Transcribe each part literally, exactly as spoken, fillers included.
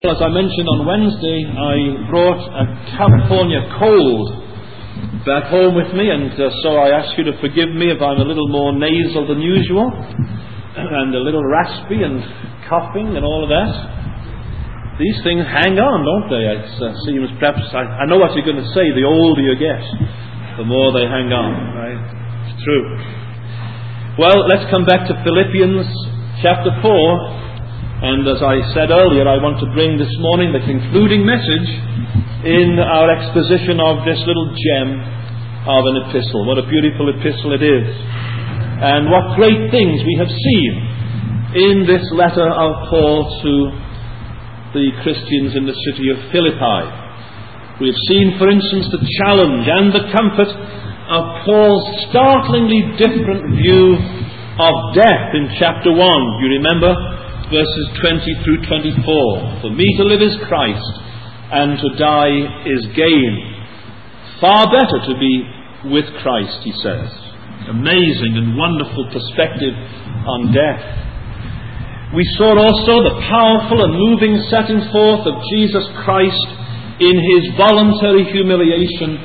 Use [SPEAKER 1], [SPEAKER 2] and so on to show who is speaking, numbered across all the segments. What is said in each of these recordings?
[SPEAKER 1] As I mentioned on Wednesday, I brought a California cold back home with me, and uh, so I ask you to forgive me if I'm a little more nasal than usual, and a little raspy and coughing and all of that. These things hang on, don't they? It uh, seems perhaps, I, I know what you're going to say, the older you get, the more they hang on, right? It's true. Well, let's come back to Philippians chapter four. And as I said earlier, I want to bring this morning the concluding message in our exposition of this little gem of an epistle. What a beautiful epistle it is. And what great things we have seen in this letter of Paul to the Christians in the city of Philippi. We have seen, for instance, the challenge and the comfort of Paul's startlingly different view of death in chapter one. You remember? Verses twenty through twenty-four. For me to live is Christ, and to die is gain. Far better to be with Christ, he says. Amazing and wonderful perspective on death. We saw also the powerful and moving setting forth of Jesus Christ in his voluntary humiliation.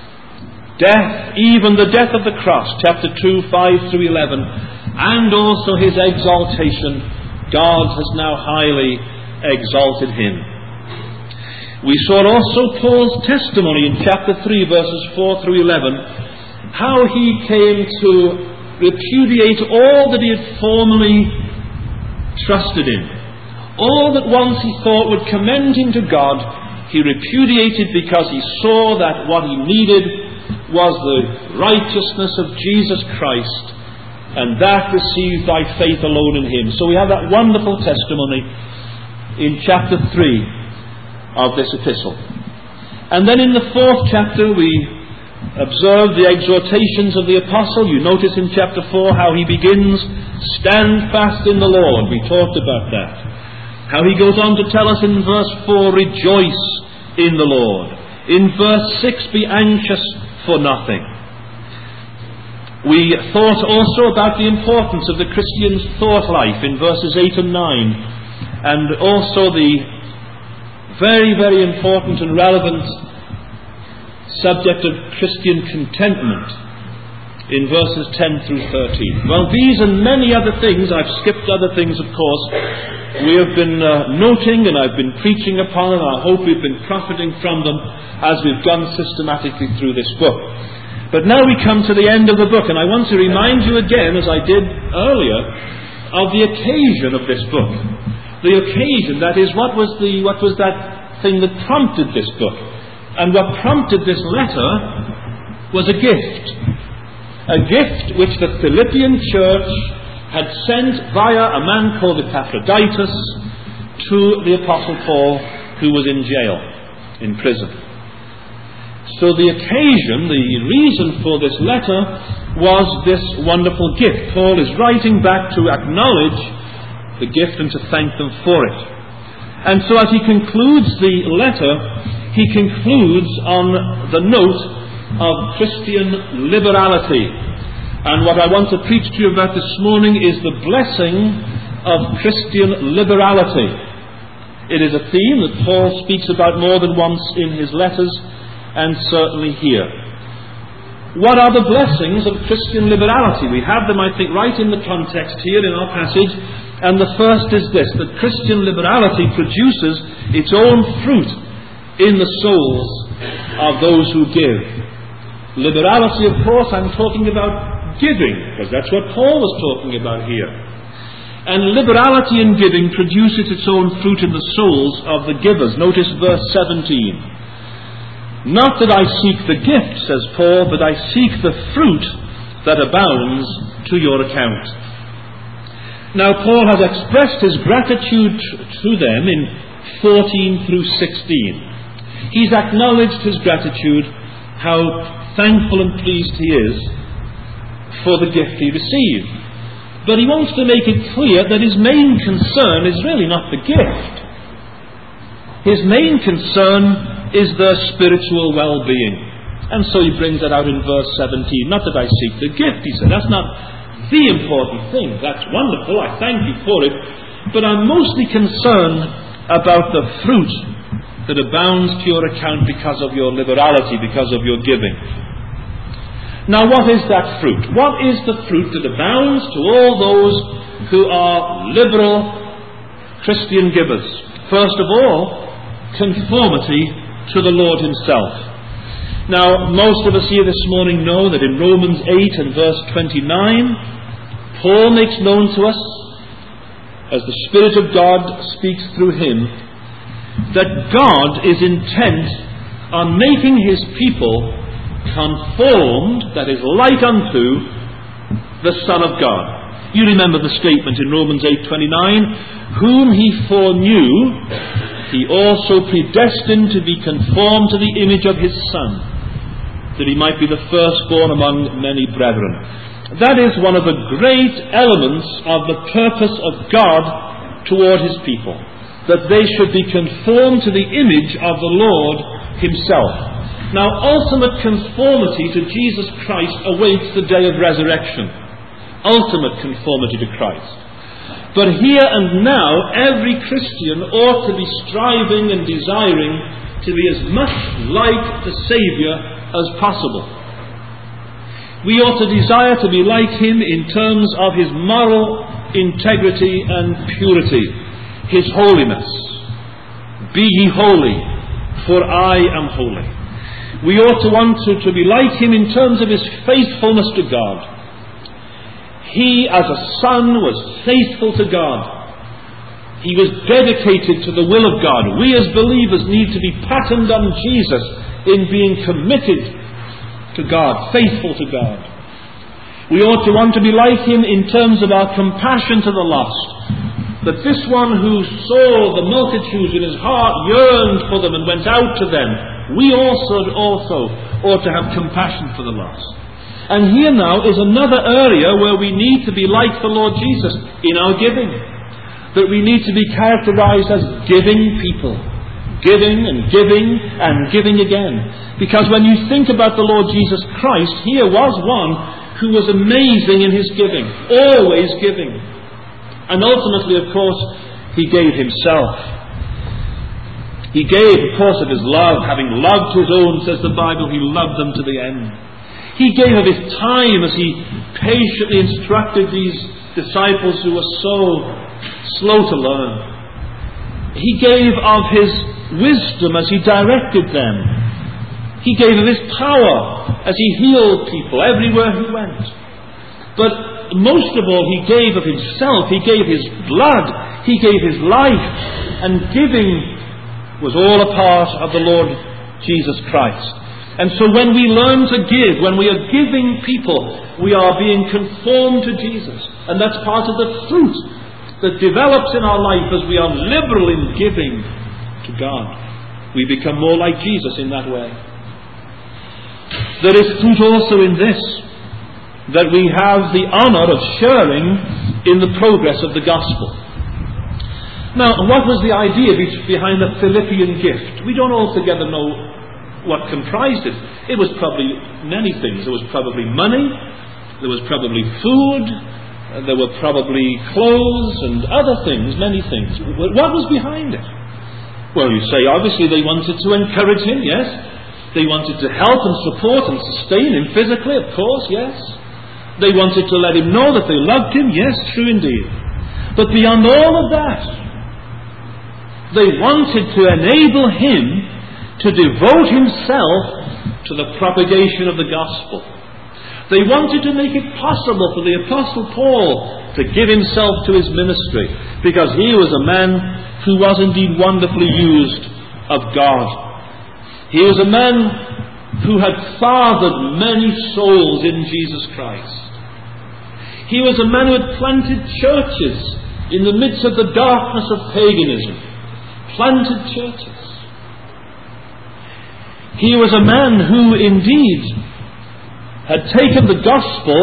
[SPEAKER 1] Death, even the death of the cross, chapter two, five through eleven, and also his exaltation. God has now highly exalted him. We saw also Paul's testimony in chapter three, verses four through eleven, how he came to repudiate all that he had formerly trusted in. All that once he thought would commend him to God, he repudiated because he saw that what he needed was the righteousness of Jesus Christ, and that received by faith alone in him. So we have that wonderful testimony in chapter three of this epistle. And then in the fourth chapter we observe the exhortations of the apostle. You notice in chapter four how he begins, stand fast in the Lord. We talked about that. How he goes on to tell us in verse four, rejoice in the Lord. In verse six, be anxious for nothing. We thought also about the importance of the Christian's thought life in verses eight and nine, and also the very, very important and relevant subject of Christian contentment in verses ten through thirteen. Well, these and many other things, I've skipped other things of course, we have been uh, noting and I've been preaching upon, and I hope we've been profiting from them as we've gone systematically through this book. But now we come to the end of the book, and I want to remind you again, as I did earlier, of the occasion of this book. The occasion, that is, what was the what was that thing that prompted this book? And what prompted this letter was a gift. A gift which the Philippian church had sent via a man called Epaphroditus to the Apostle Paul, who was in jail, in prison. So the occasion, the reason for this letter was this wonderful gift. Paul is writing back to acknowledge the gift and to thank them for it. And so as he concludes the letter, he concludes on the note of Christian liberality. And what I want to preach to you about this morning is the blessing of Christian liberality. It is a theme that Paul speaks about more than once in his letters, and certainly here. What are the blessings of Christian liberality? We have them, I think, right in the context here in our passage. And the first is this, that Christian liberality produces its own fruit in the souls of those who give. Liberality, of course, I'm talking about giving, because that's what Paul was talking about here. And liberality in giving produces its own fruit in the souls of the givers. Notice verse seventeen. Not that I seek the gift, says Paul, but I seek the fruit that abounds to your account. Now Paul has expressed his gratitude to them in fourteen through sixteen. He's acknowledged his gratitude, how thankful and pleased he is for the gift he received. But he wants to make it clear that his main concern is really not the gift. His main concern is their spiritual well-being. And so he brings that out in verse seventeen. Not that I seek the gift, he said. That's not the important thing. That's wonderful. I thank you for it. But I'm mostly concerned about the fruit that abounds to your account because of your liberality, because of your giving. Now, what is that fruit? What is the fruit that abounds to all those who are liberal Christian givers? First of all, conformity to the Lord himself. Now, most of us here this morning know that in Romans eight and verse twenty-nine, Paul makes known to us, as the Spirit of God speaks through him, that God is intent on making his people conformed, that is, like unto the Son of God. You remember the statement in Romans eight twenty-nine, whom he foreknew, he also predestined to be conformed to the image of his Son, that he might be the firstborn among many brethren. That is one of the great elements of the purpose of God toward his people, that they should be conformed to the image of the Lord himself. Now, ultimate conformity to Jesus Christ awaits the day of resurrection. Ultimate conformity to Christ. But here and now, every Christian ought to be striving and desiring to be as much like the Saviour as possible. We ought to desire to be like him in terms of his moral integrity and purity, his holiness. Be ye holy, for I am holy. We ought to want to, to be like him in terms of his faithfulness to God. He, as a son, was faithful to God. He was dedicated to the will of God. We as believers need to be patterned on Jesus in being committed to God, faithful to God. We ought to want to be like him in terms of our compassion to the lost. That this one who saw the multitudes in his heart yearned for them and went out to them, we also, also ought to have compassion for the lost. And here now is another area where we need to be like the Lord Jesus in our giving. That we need to be characterized as giving people. Giving and giving and giving again. Because when you think about the Lord Jesus Christ, here was one who was amazing in his giving. Always giving. And ultimately, of course, he gave himself. He gave, of course, of his love. Having loved his own, says the Bible, he loved them to the end. He gave of his time as he patiently instructed these disciples who were so slow to learn. He gave of his wisdom as he directed them. He gave of his power as he healed people everywhere he went. But most of all, he gave of himself. He gave his blood. He gave his life. And giving was all a part of the Lord Jesus Christ. And so when we learn to give, when we are giving people, we are being conformed to Jesus. And that's part of the fruit that develops in our life as we are liberal in giving to God. We become more like Jesus in that way. There is fruit also in this, that we have the honour of sharing in the progress of the gospel. Now, what was the idea behind the Philippian gift? We don't altogether know what comprised it. It was probably many things. There was probably money, there was probably food, there were probably clothes and other things, many things. What was behind it? Well, you say obviously they wanted to encourage him, yes. They wanted to help and support and sustain him physically, of course, yes. They wanted to let him know that they loved him, yes, true indeed. But beyond all of that, they wanted to enable him to devote himself to the propagation of the gospel. They wanted to make it possible for the Apostle Paul to give himself to his ministry, because he was a man who was indeed wonderfully used of God. He was a man who had fathered many souls in Jesus Christ. He was a man who had planted churches in the midst of the darkness of paganism. Planted churches. He was a man who indeed had taken the gospel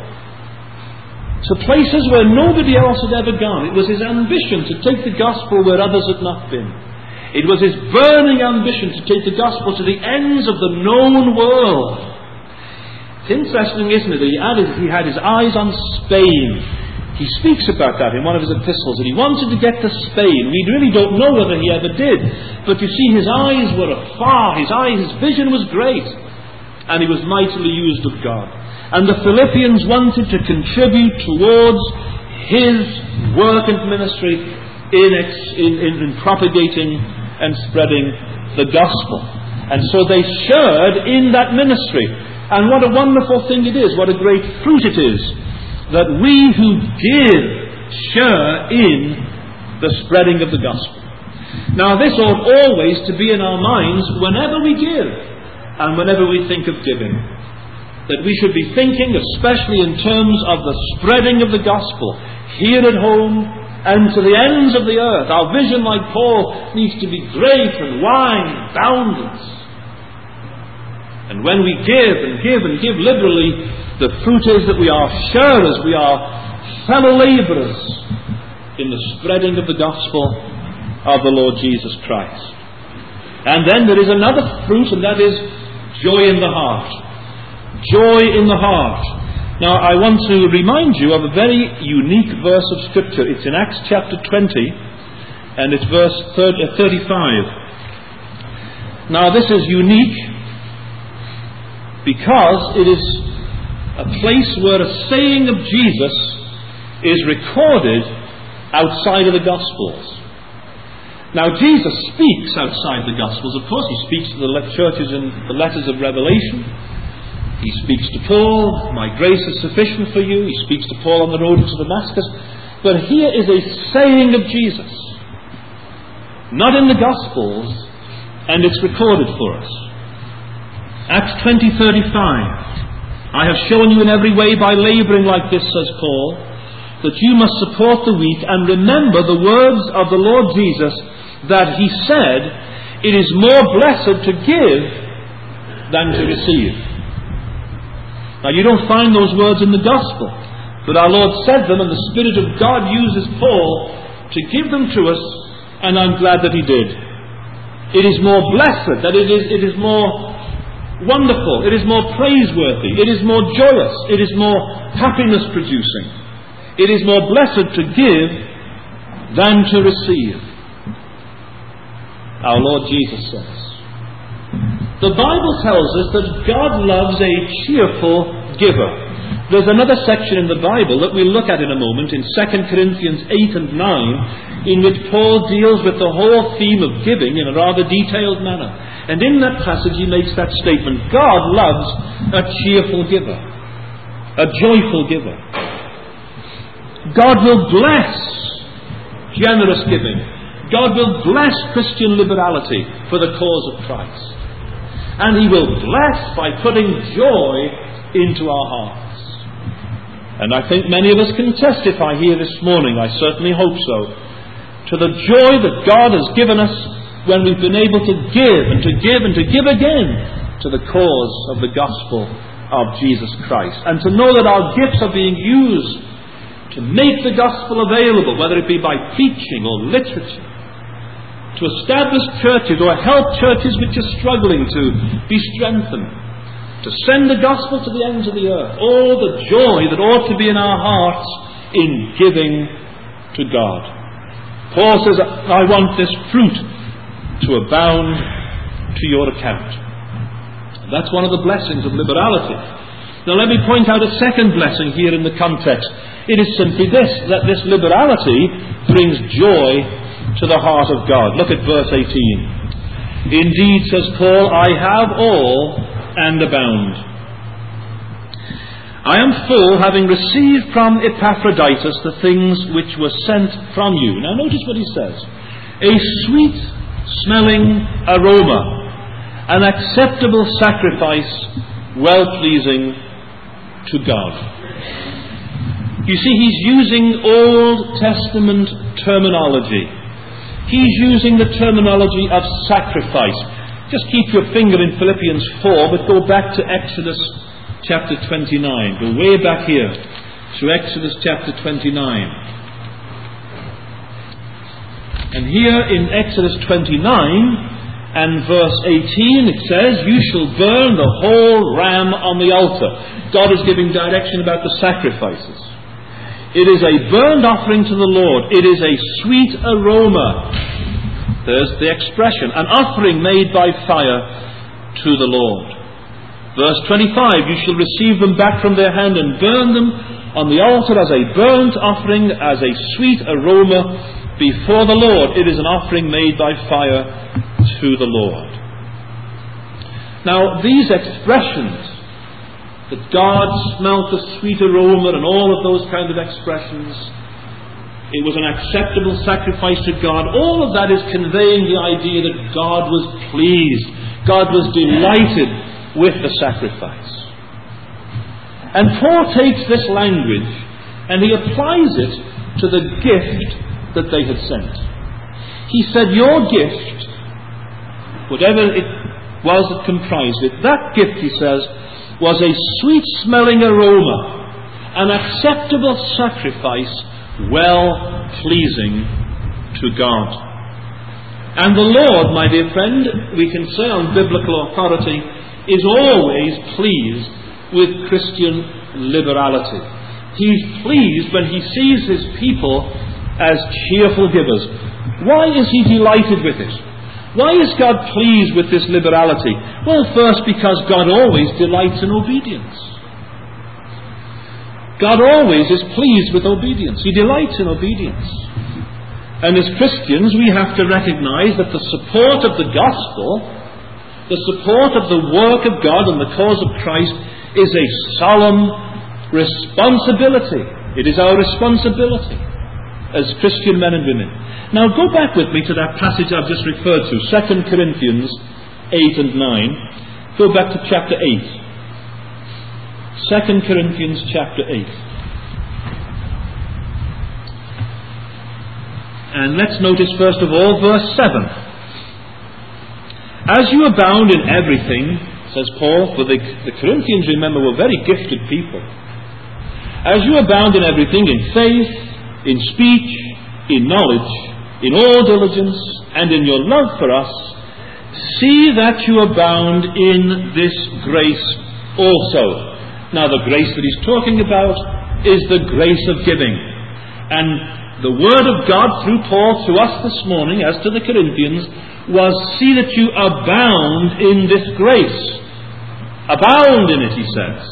[SPEAKER 1] to places where nobody else had ever gone. It was his ambition to take the gospel where others had not been. It was his burning ambition to take the gospel to the ends of the known world. It's interesting, isn't it? He had his, he had his eyes on Spain. He speaks about that in one of his epistles, and he wanted to get to Spain. We really don't know whether he ever did. But you see, his eyes were afar, his eye, his vision was great, and he was mightily used of God. And the Philippians wanted to contribute towards his work and ministry in, ex- in, in, in propagating and spreading the gospel. And so they shared in that ministry. And what a wonderful thing it is, what a great fruit it is, that we who give share in the spreading of the gospel. Now this ought always to be in our minds whenever we give and whenever we think of giving. That we should be thinking especially in terms of the spreading of the gospel here at home and to the ends of the earth. Our vision, like Paul, needs to be great and wide and boundless. And when we give and give and give liberally, the fruit is that we are sharers, we are fellow labourers in the spreading of the gospel of the Lord Jesus Christ. And then there is another fruit, and that is joy in the heart. Joy in the heart. Now I want to remind you of a very unique verse of Scripture. It's in Acts chapter twenty, and it's verse thirty-five. Now this is unique because it is a place where a saying of Jesus is recorded outside of the Gospels. Now Jesus speaks outside the Gospels. Of course, he speaks to the churches in the letters of Revelation. He speaks to Paul, my grace is sufficient for you. He speaks to Paul on the road to Damascus. But here is a saying of Jesus, not in the Gospels, and it's recorded for us. Acts twenty thirty-five. I have shown you in every way by labouring like this, says Paul, that you must support the weak and remember the words of the Lord Jesus, that he said, it is more blessed to give than to receive. Now you don't find those words in the Gospel, but our Lord said them, and the Spirit of God uses Paul to give them to us, and I'm glad that he did. It is more blessed, that it is, it is more wonderful, it is more praiseworthy, it is more joyous, it is more happiness producing, it is more blessed to give than to receive. Our Lord Jesus says. The Bible tells us that God loves a cheerful giver. There's another section in the Bible that we'll look at in a moment, in Second Corinthians eight and nine, in which Paul deals with the whole theme of giving in a rather detailed manner. And in that passage he makes that statement, God loves a cheerful giver, a joyful giver. God will bless generous giving. God will bless Christian liberality for the cause of Christ. And he will bless by putting joy into our hearts. And I think many of us can testify here this morning, I certainly hope so, to the joy that God has given us when we've been able to give and to give and to give again to the cause of the gospel of Jesus Christ. And to know that our gifts are being used to make the gospel available, whether it be by preaching or literature, to establish churches or help churches which are struggling to be strengthened, to send the gospel to the ends of the earth. All the joy that ought to be in our hearts in giving to God. Paul says, I want this fruit to abound to your account. That's one of the blessings of liberality. Now let me point out a second blessing here in the context. It is simply this, that this liberality brings joy to the heart of God. Look at verse eighteen. Indeed, says Paul, I have all and abound. I am full, having received from Epaphroditus the things which were sent from you. Now notice what he says. A sweet smelling aroma, an acceptable sacrifice, well-pleasing to God. You see, he's using Old Testament terminology. He's using the terminology of sacrifice. Just keep your finger in Philippians four, but go back to Exodus chapter twenty-nine. Go way back here to Exodus chapter twenty-nine. And here in Exodus twenty-nine and verse eighteen it says, you shall burn the whole ram on the altar. God is giving direction about the sacrifices. It is a burnt offering to the Lord. It is a sweet aroma. There's the expression. An offering made by fire to the Lord. Verse twenty-five, you shall receive them back from their hand and burn them on the altar as a burnt offering, as a sweet aroma before the Lord. It is an offering made by fire to the Lord. Now, these expressions, that God smelt the sweet aroma and all of those kind of expressions, it was an acceptable sacrifice to God, all of that is conveying the idea that God was pleased, God was delighted with the sacrifice. And Paul takes this language and he applies it to the gift that they had sent. He said, your gift, whatever it was that comprised it, that gift, he says, was a sweet-smelling aroma, an acceptable sacrifice, well-pleasing to God. And the Lord, my dear friend, we can say on biblical authority, is always pleased with Christian liberality. He's pleased when he sees his people as cheerful givers. Why is he delighted with it? Why is God pleased with this liberality? Well, first, because God always delights in obedience. God always is pleased with obedience. He delights in obedience. And as Christians, we have to recognize that the support of the gospel, the support of the work of God and the cause of Christ, is a solemn responsibility. It is our responsibility as Christian men and women. Now go back with me to that passage I've just referred to, Second Corinthians eight and nine. Go back to chapter eight. Second Corinthians chapter eight. And let's notice first of all verse seven. As you abound in everything, says Paul, for the, the Corinthians, remember, were very gifted people. As you abound in everything, in faith, in speech, in knowledge, in all diligence, and in your love for us, see that you abound in this grace also. Now, the grace that he's talking about is the grace of giving. And the word of God through Paul to us this morning, as to the Corinthians, was, see that you abound in this grace. Abound in it, he says.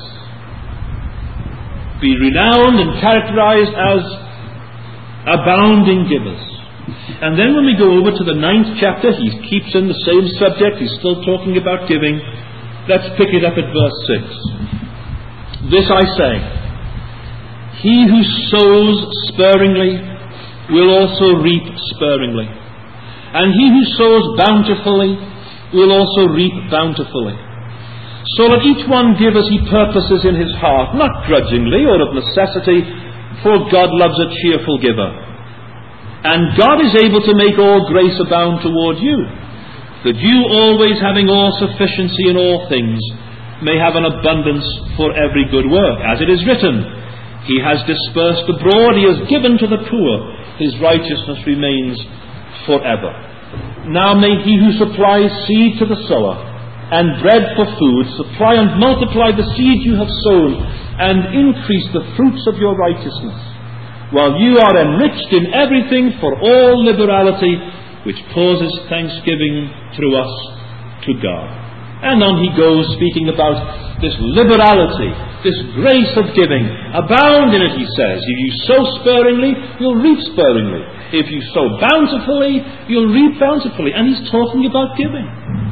[SPEAKER 1] Be renowned and characterized as abounding givers. And then when we go over to the ninth chapter, he keeps in the same subject. He's still talking about giving. Let's pick it up at verse six. This I say, he who sows sparingly will also reap sparingly, and he who sows bountifully will also reap bountifully. So let each one give as he purposes in his heart, not grudgingly or of necessity, for God loves a cheerful giver. And God is able to make all grace abound toward you, that you, always having all sufficiency in all things, may have an abundance for every good work. As it is written, he has dispersed abroad, he has given to the poor, his righteousness remains forever. Now may he who supplies seed to the sower and bread for food supply and multiply the seed you have sown and increase the fruits of your righteousness, while you are enriched in everything for all liberality, which causes thanksgiving through us to God. And on he goes, speaking about this liberality, this grace of giving. Abound in it, he says. If you sow sparingly, you'll reap sparingly. If you sow bountifully, you'll reap bountifully. And he's talking about giving.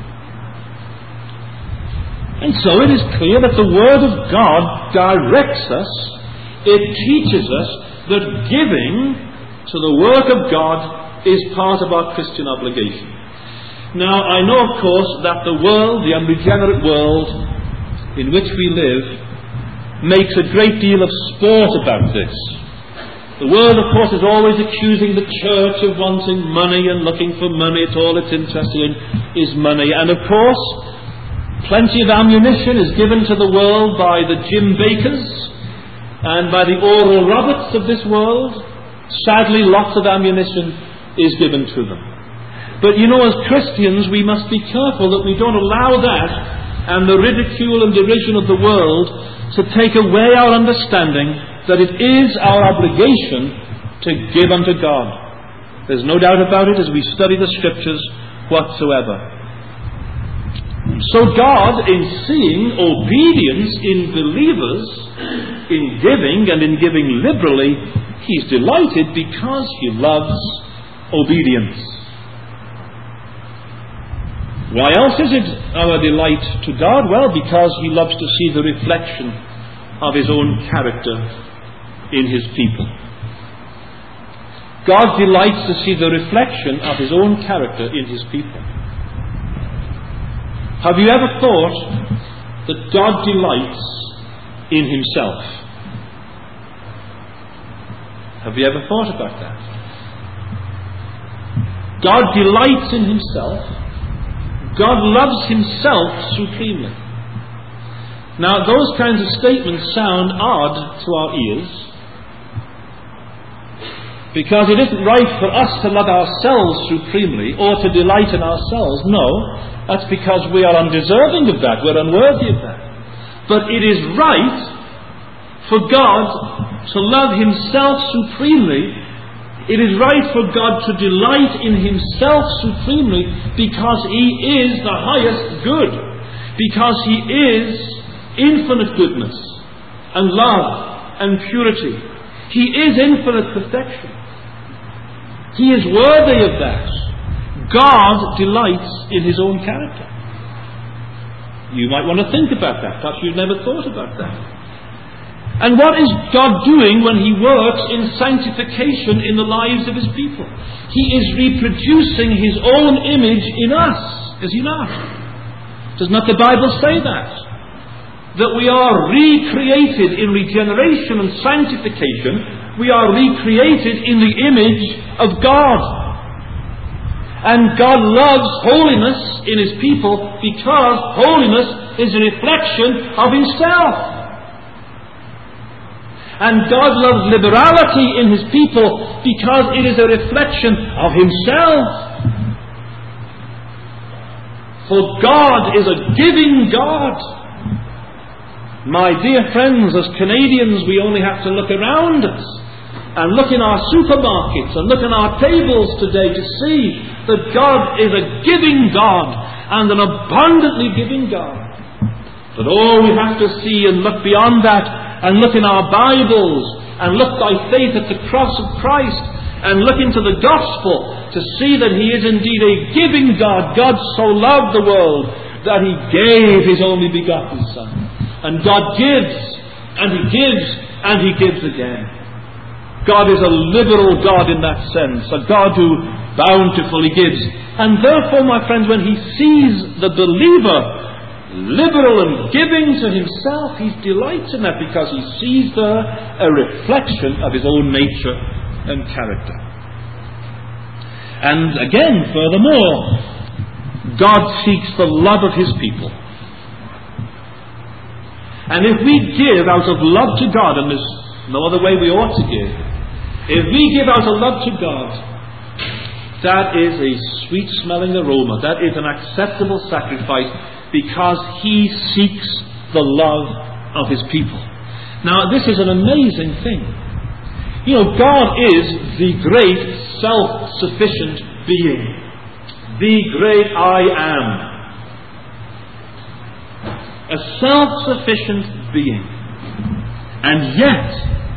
[SPEAKER 1] And so it is clear that the Word of God directs us, it teaches us that giving to the work of God is part of our Christian obligation. Now, I know, of course, that the world, the unregenerate world in which we live, makes a great deal of sport about this. The world, of course, is always accusing the church of wanting money and looking for money. It's all it's interested in is money. And, of course, plenty of ammunition is given to the world by the Jim Bakkers and by the Oral Roberts of this world. Sadly, lots of ammunition is given to them. But you know, as Christians, we must be careful that we don't allow that and the ridicule and derision of the world to take away our understanding that it is our obligation to give unto God. There's no doubt about it as we study the Scriptures whatsoever. So God, in seeing obedience in believers, in giving and in giving liberally, He's delighted because He loves obedience. Why else is it our delight to God? Well, because He loves to see the reflection of His own character in His people. God delights to see the reflection of His own character in His people. Have you ever thought that God delights in Himself? Have you ever thought about that? God delights in Himself. God loves Himself supremely. Now, those kinds of statements sound odd to our ears, because it isn't right for us to love ourselves supremely or to delight in ourselves. No, that's because we are undeserving of that. We're unworthy of that. But it is right for God to love Himself supremely. It is right for God to delight in Himself supremely because He is the highest good. Because He is infinite goodness and love and purity. He is infinite perfection. He is worthy of that. God delights in His own character. You might want to think about that. Perhaps you've never thought about that. And what is God doing when He works in sanctification in the lives of His people? He is reproducing His own image in us, is He not? Does not the Bible say that? That we are recreated in regeneration and sanctification. We are recreated in the image of God. And God loves holiness in His people because holiness is a reflection of Himself. And God loves liberality in His people because it is a reflection of Himself. For God is a giving God. My dear friends, as Canadians, we only have to look around us and look in our supermarkets and look in our tables today to see that God is a giving God and an abundantly giving God. But all we have to see and look beyond that and look in our Bibles, and look by faith at the cross of Christ, and look into the gospel to see that He is indeed a giving God. God so loved the world that He gave His only begotten Son. And God gives, and He gives, and He gives again. God is a liberal God in that sense, a God who bountifully gives. And therefore, my friends, when He sees the believer liberal and giving to himself, He delights in that because He sees there a reflection of His own nature and character. And again, furthermore, God seeks the love of His people. And if we give out of love to God, and there's no other way we ought to give, if we give out of love to God, that is a sweet-smelling aroma. That is an acceptable sacrifice, because He seeks the love of His people. Now, this is an amazing thing. You know, God is the great self-sufficient being. The great I am. A self-sufficient being. And yet,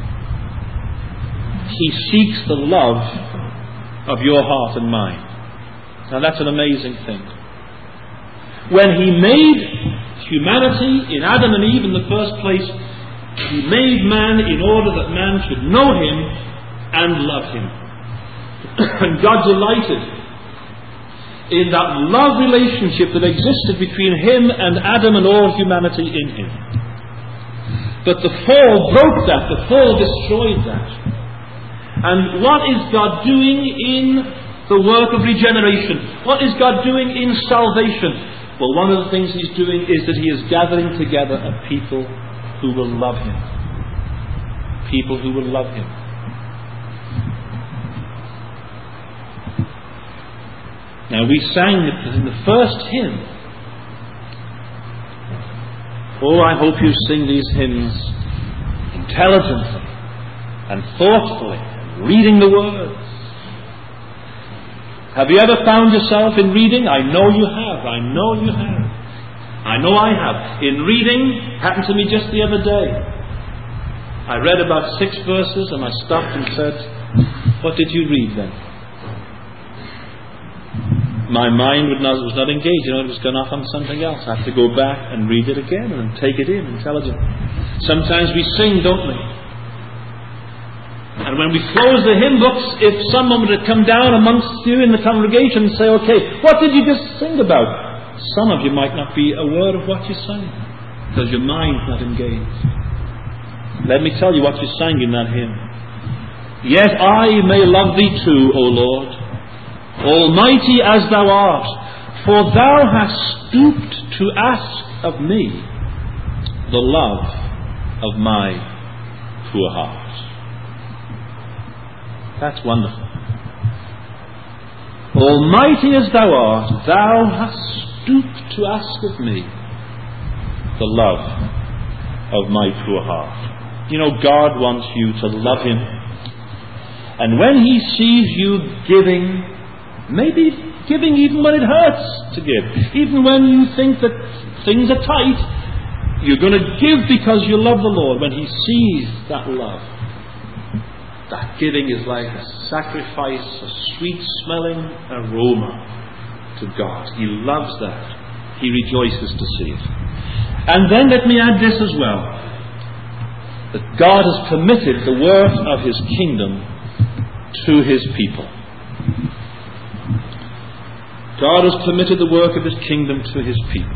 [SPEAKER 1] He seeks the love of your heart and mine. Now, that's an amazing thing. When He made humanity in Adam and Eve in the first place, He made man in order that man should know Him and love Him. And God delighted in that love relationship that existed between Him and Adam and all humanity in Him. But the fall broke that, the fall destroyed that. And what is God doing in the work of regeneration? What is God doing in salvation? Well, one of the things He's doing is that He is gathering together a people who will love Him. People who will love Him. Now, we sang in the first hymn. Oh, I hope you sing these hymns intelligently and thoughtfully reading the words. Have you ever found yourself in reading? I know you have. I know you have. I know I have. In reading, happened to me just the other day. I read about six verses and I stopped and said, "What did you read then?" My mind would not, was not engaged. You know, it was gone off on something else. I have to go back and read it again and take it in intelligently. Sometimes we sing, don't we? And when we close the hymn books, if someone were to come down amongst you in the congregation and say, "Okay, what did you just sing about?" Some of you might not be aware of what you sang because your mind's not engaged. Let me tell you what you sang in that hymn. "Yet I may love thee too, O Lord, almighty as thou art, for thou hast stooped to ask of me the love of my poor heart." That's wonderful. Almighty as thou art, thou hast stooped to ask of me the love of my poor heart. You know, God wants you to love Him. And when He sees you giving, maybe giving even when it hurts to give, even when you think that things are tight, you're going to give because you love the Lord. When He sees that love, that giving is like a sacrifice, a sweet-smelling aroma to God. He loves that. He rejoices to see it. And then let me add this as well, that God has committed the work of His kingdom to His people. God has committed the work of His kingdom to His people.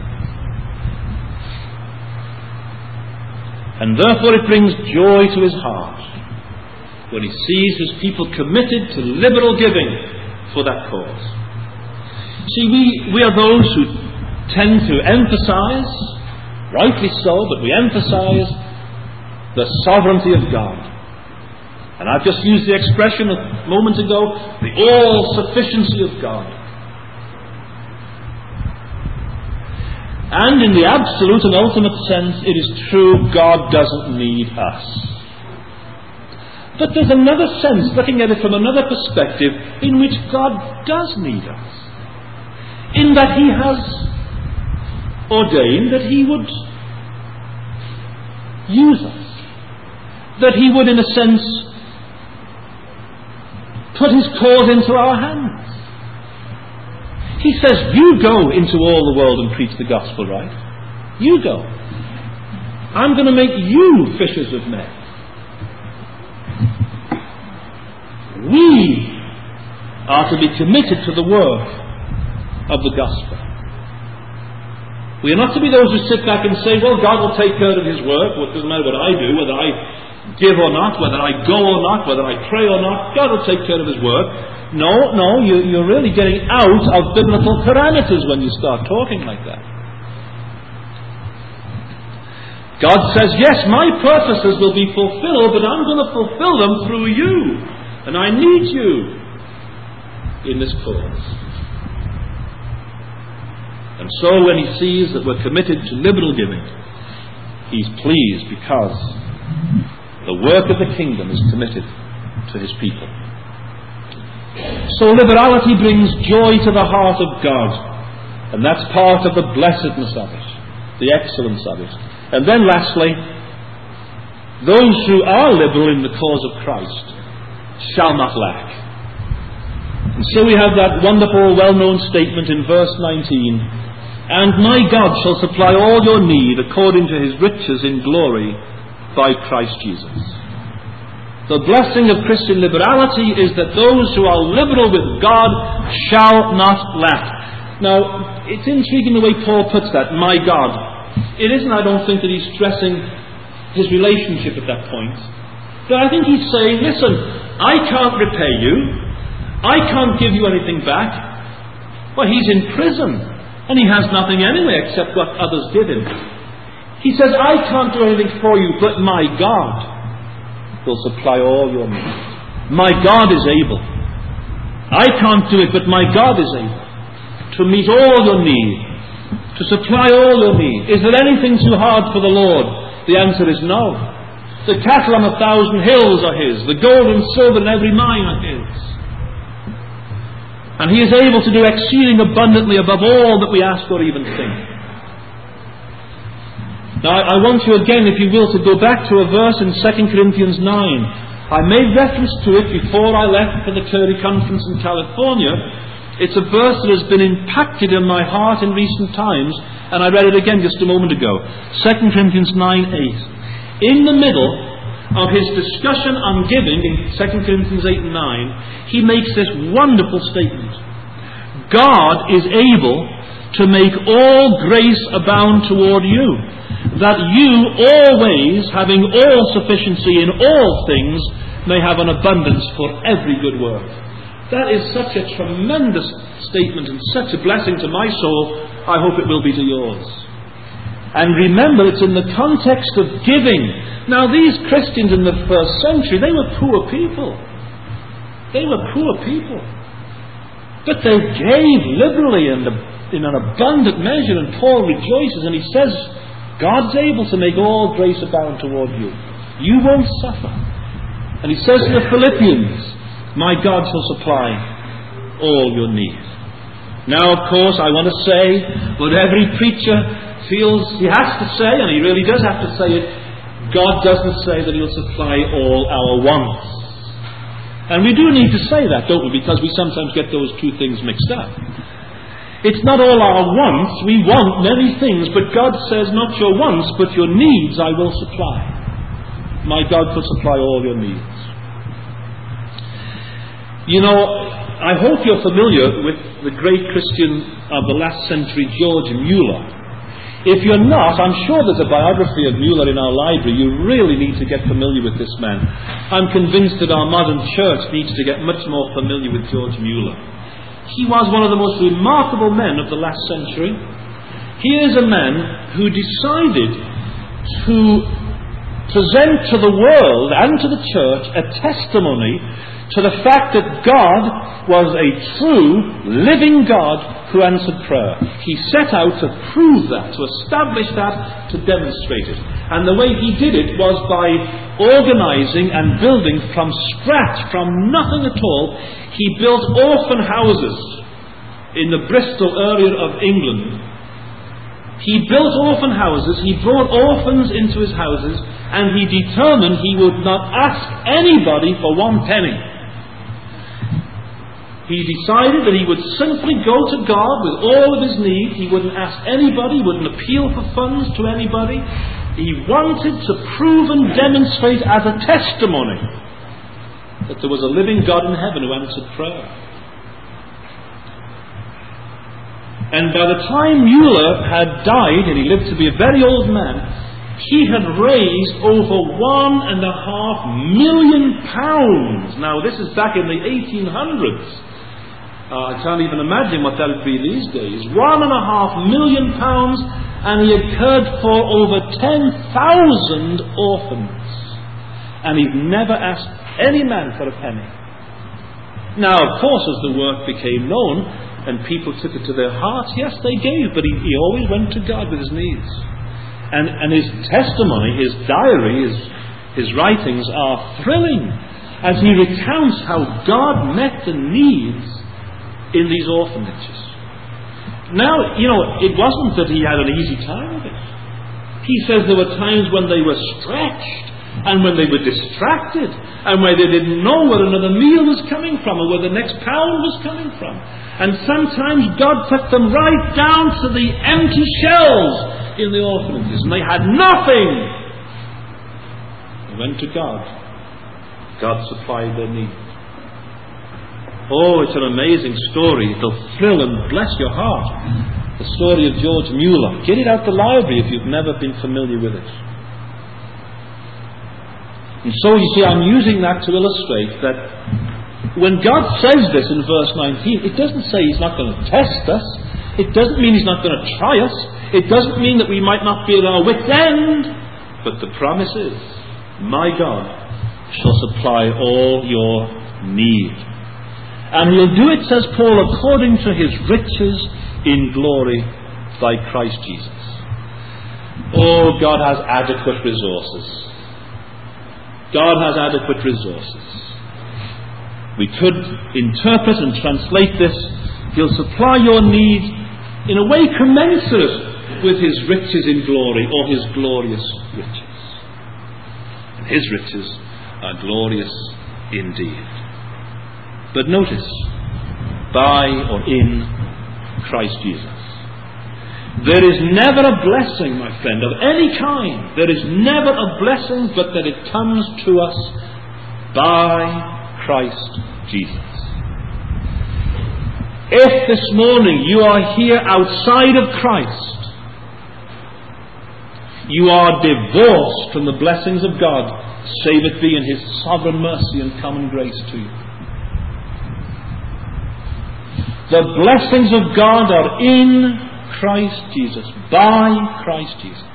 [SPEAKER 1] And therefore it brings joy to His heart when He sees His people committed to liberal giving for that cause. See, we, we are those who tend to emphasize, rightly so, but we emphasize the sovereignty of God. And I've just used the expression a moment ago, the all-sufficiency of God. And in the absolute and ultimate sense, it is true, God doesn't need us. But there's another sense, looking at it from another perspective, in which God does need us. In that He has ordained that He would use us. That He would, in a sense, put His cause into our hands. He says, "You go into all the world and preach the gospel," right? You go. I'm going to make you fishers of men. We are to be committed to the work of the gospel. We are not to be those who sit back and say, "Well, God will take care of His work. It doesn't matter what I do, whether I give or not, whether I go or not, whether I pray or not. God will take care of His work." No, no, you, you're really getting out of biblical parameters when you start talking like that. God says, "Yes, my purposes will be fulfilled, but I'm going to fulfill them through you. And I need you in this cause." And so when He sees that we're committed to liberal giving, He's pleased because the work of the kingdom is committed to His people. So liberality brings joy to the heart of God. And that's part of the blessedness of it, the excellence of it. And then lastly, those who are liberal in the cause of Christ shall not lack. And so we have that wonderful, well-known statement in verse nineteen, "And my God shall supply all your need according to His riches in glory by Christ Jesus." The blessing of Christian liberality is that those who are liberal with God shall not lack. Now, it's intriguing the way Paul puts that, "my God." It isn't, I don't think, that he's stressing his relationship at that point. But I think he's saying, listen, I can't repay you. I can't give you anything back. Well, he's in prison, and he has nothing anyway except what others give him. He says, I can't do anything for you, but my God will supply all your needs. My God is able. I can't do it, but my God is able to meet all your need, to supply all your need. Is there anything too hard for the Lord? The answer is no. The cattle on a thousand hills are his. The gold and silver in every mine are his. And he is able to do exceeding abundantly above all that we ask or even think. Now I want you again, if you will, to go back to a verse in Second Corinthians nine. I made reference to it before I left for the Curry Conference in California. It's a verse that has been impacted in my heart in recent times, and I read it again just a moment ago. Second Corinthians nine eight. In the middle of his discussion on giving in Second Corinthians eight and nine, he makes this wonderful statement. God is able to make all grace abound toward you, that you always, having all sufficiency in all things, may have an abundance for every good work. That is such a tremendous statement and such a blessing to my soul. I hope it will be to yours. And remember, it's in the context of giving. Now, these Christians in the first century, they were poor people. They were poor people. But they gave liberally and in an abundant measure, and Paul rejoices and he says, God's able to make all grace abound toward you. You won't suffer. And he says to the Philippians, my God shall supply all your need. Now, of course, I want to say what every preacher feels he has to say, and he really does have to say it. God doesn't say that he'll supply all our wants. And we do need to say that, don't we? Because we sometimes get those two things mixed up. It's not all our wants. We want many things, but God says, not your wants, but your needs I will supply. My God will supply all your needs. You know, I hope you're familiar with the great Christian of the last century, George Mueller. If you're not, I'm sure there's a biography of Mueller in our library. You really need to get familiar with this man. I'm convinced that our modern church needs to get much more familiar with George Mueller. He was one of the most remarkable men of the last century. He is a man who decided to present to the world and to the church a testimony to the fact that God was a true, living God who answered prayer. He set out to prove that, to establish that, to demonstrate it. And the way he did it was by organizing and building from scratch, from nothing at all. He built orphan houses in the Bristol area of England. He built orphan houses, he brought orphans into his houses, and he determined he would not ask anybody for one penny. He decided that he would simply go to God with all of his needs. He wouldn't ask anybody, wouldn't appeal for funds to anybody. He wanted to prove and demonstrate as a testimony that there was a living God in heaven who answered prayer. And by the time Mueller had died, and he lived to be a very old man, he had raised over one and a half million pounds. Now, this is back in the eighteen hundreds. Uh, I can't even imagine what that would be these days. One and a half million pounds, and he had cared for over ten thousand orphans. And he'd never asked any man for a penny. Now, of course, as the work became known, and people took it to their hearts, yes, they gave, but he, he always went to God with his needs. And, and his testimony, his diary, his, his writings are thrilling as he recounts how God met the needs in these orphanages. Now, you know, it wasn't that he had an easy time with it. He says there were times when they were stretched, and when they were distracted, and where they didn't know where another meal was coming from, or where the next pound was coming from. And sometimes God put them right down to the empty shelves in the orphanages, and they had nothing. They went to God. God supplied their need. Oh, it's an amazing story. It'll thrill and bless your heart. The story of George Mueller. Get it out the library if you've never been familiar with it. And so, you see, I'm using that to illustrate that when God says this in verse nineteen, it doesn't say He's not going to test us. It doesn't mean He's not going to try us. It doesn't mean that we might not be at our wit's end. But the promise is, my God shall supply all your need. And He'll do it, says Paul, according to His riches in glory by Christ Jesus. Oh, God has adequate resources. God has adequate resources. We could interpret and translate this: He'll supply your need in a way commensurate with His riches in glory, or His glorious riches. And His riches are glorious indeed. But notice, by or in Christ Jesus. There is never a blessing, my friend, of any kind. There is never a blessing but that it comes to us by Christ Jesus. If this morning you are here outside of Christ, you are divorced from the blessings of God, save it be in His sovereign mercy and common grace to you. The blessings of God are in Christ Jesus, by Christ Jesus.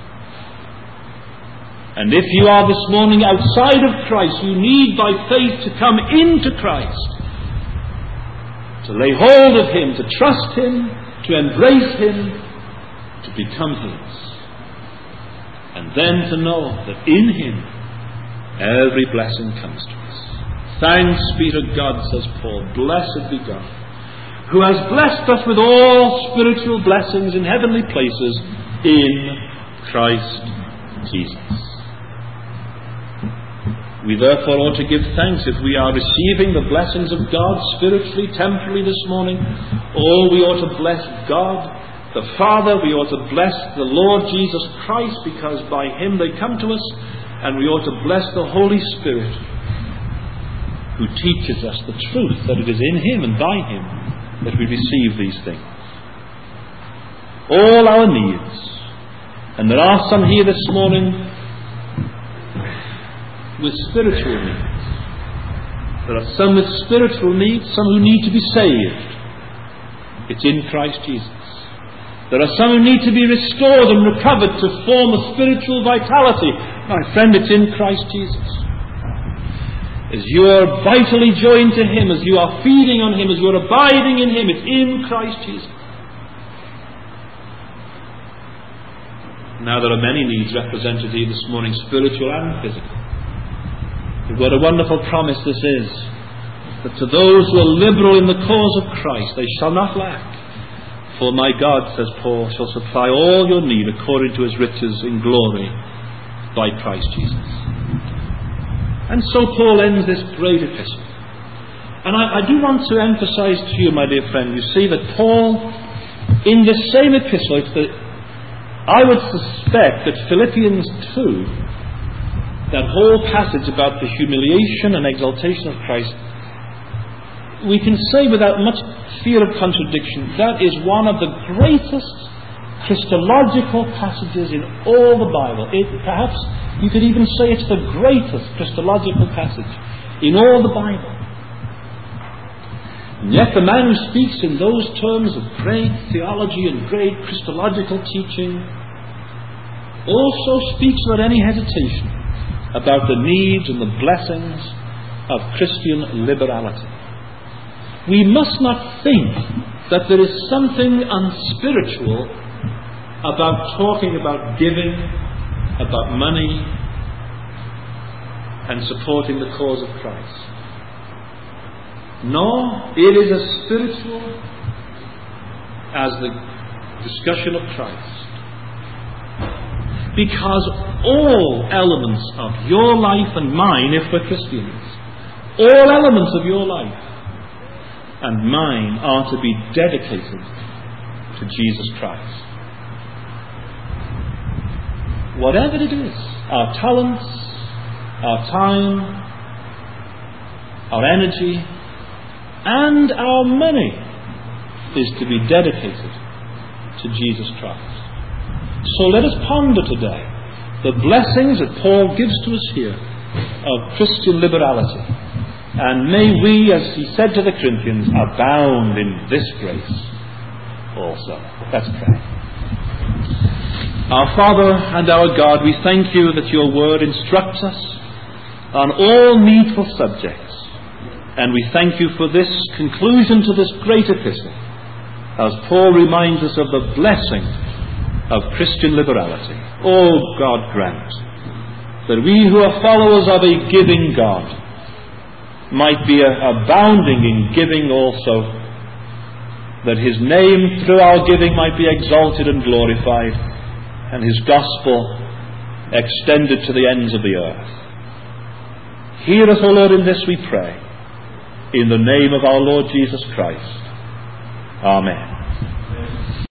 [SPEAKER 1] And if you are this morning outside of Christ, you need by faith to come into Christ, to lay hold of Him, to trust Him, to embrace Him, to become His. And then to know that in Him every blessing comes to us. Thanks be to God, says Paul. Blessed be God, who has blessed us with all spiritual blessings in heavenly places in Christ Jesus. We therefore ought to give thanks if we are receiving the blessings of God spiritually, temporally this morning. Oh, we ought to bless God the Father. We ought to bless the Lord Jesus Christ, because by Him they come to us. And we ought to bless the Holy Spirit, who teaches us the truth that it is in Him and by Him that we receive these things. All our needs, and there are some here this morning with spiritual needs. There are some with spiritual needs, some who need to be saved. It's in Christ Jesus. There are some who need to be restored and recovered to form a spiritual vitality. My friend, it's in Christ Jesus. As you are vitally joined to Him, as you are feeding on Him, as you are abiding in Him, it's in Christ Jesus. Now there are many needs represented here this morning, spiritual and physical. What a wonderful promise this is, that to those who are liberal in the cause of Christ, they shall not lack. For my God, says Paul, shall supply all your need according to His riches in glory by Christ Jesus. And so Paul ends this great epistle. And I, I do want to emphasize to you, my dear friend, you see that Paul, in this same epistle, it's the, I would suspect that Philippians two, that whole passage about the humiliation and exaltation of Christ, we can say without much fear of contradiction, that is one of the greatest Christological passages in all the Bible. It, perhaps you could even say it's the greatest Christological passage in all the Bible. And yet the man who speaks in those terms of great theology and great Christological teaching also speaks without any hesitation about the needs and the blessings of Christian liberality. We must not think that there is something unspiritual about talking about giving, about money, and supporting the cause of Christ. No, it is as spiritual as the discussion of Christ. Because all elements of your life and mine, if we're Christians, all elements of your life and mine are to be dedicated to Jesus Christ. Whatever it is, our talents, our time, our energy, and our money is to be dedicated to Jesus Christ. So let us ponder today the blessings that Paul gives to us here of Christian liberality. And may we, as he said to the Corinthians, abound in this grace also. Let's pray. Our Father and our God, we thank you that your word instructs us on all needful subjects. And we thank you for this conclusion to this great epistle, as Paul reminds us of the blessing of Christian liberality. Oh, God grant that we who are followers of a giving God might be abounding in giving also, that His name through our giving might be exalted and glorified, and His gospel extended to the ends of the earth. Hear us, O Lord, in this we pray, in the name of our Lord Jesus Christ. Amen.